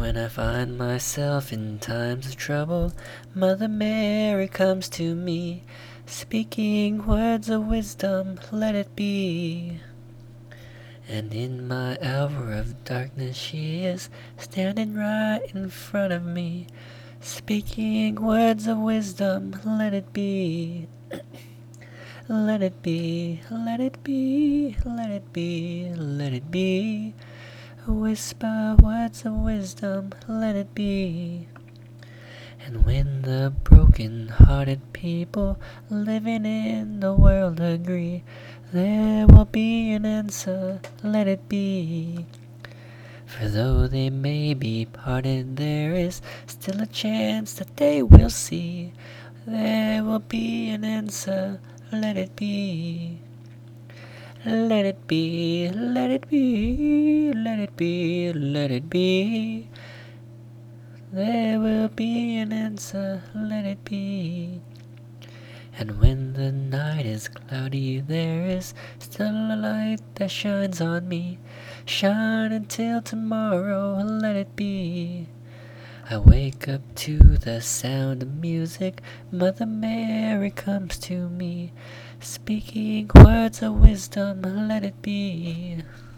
When I find myself in times of trouble, Mother Mary comes to me, speaking words of wisdom, let it be. And in my hour of darkness she is standing right in front of me, speaking words of wisdom, let it be. Let it be, let it be, let it be, let it be. Whisper words of wisdom, let it be. And when the broken-hearted people living in the world agree, there will be an answer, let it be. For though they may be parted, there is still a chance that they will see. There will be an answer, let it be. Let it be, let it be, let it be, let it be. There will be an answer, let it be. And when the night is cloudy, there is still a light that shines on me. Shine until tomorrow, let it be. I wake up to the sound of music, Mother Mary comes to me, speaking words of wisdom, let it be.